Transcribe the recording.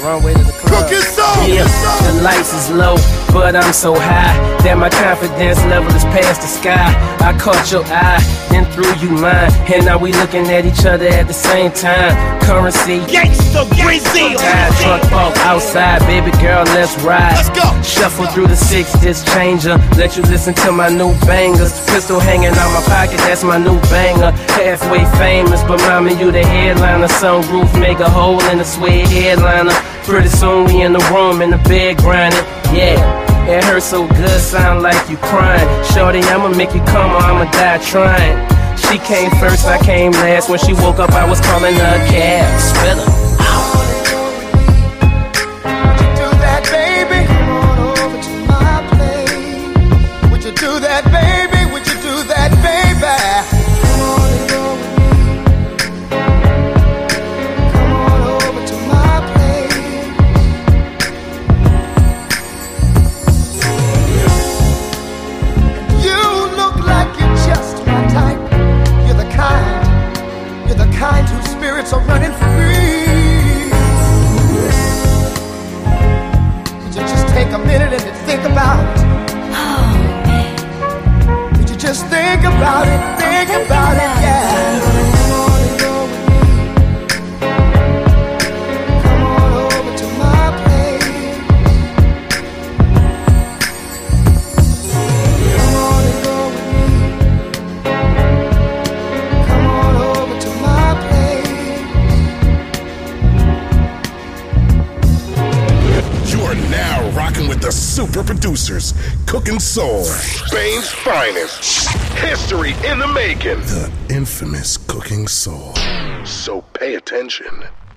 wrong way to the club. Yeah, the lights is low, but I'm so high that my confidence level is past the sky. I caught your eye, then threw you mine, and now we looking at each other at the same time. Currency, gangsta, Brazil. Truck park outside, baby girl, let's ride. Let's go. Shuffle through the 6-disc changer, let you listen to my new bangers. Pistol hanging out my pocket, that's my new banger. Halfway famous, but mama, you the headliner. Sunroof make a hole in the suede headliner. Pretty soon we in the room, in the bed grinding. Yeah, it hurts so good, sound like you crying. Shorty, I'ma make you come or I'ma die trying. She came first, I came last. When she woke up, I was calling her a cab. Spiller. Kind whose spirits are running free. Would you just take a minute and think about it? Oh, man. Would you just think about it? Think about it, yeah. Come on and go with me. Come on over to my place. Come on and go with me. Come on over to my now rocking with the super producers, Cooking Soul, Spain's finest, history in the making, the infamous Cooking Soul. So pay attention.